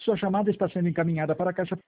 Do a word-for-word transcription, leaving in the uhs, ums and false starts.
Sua chamada está sendo encaminhada para a caixa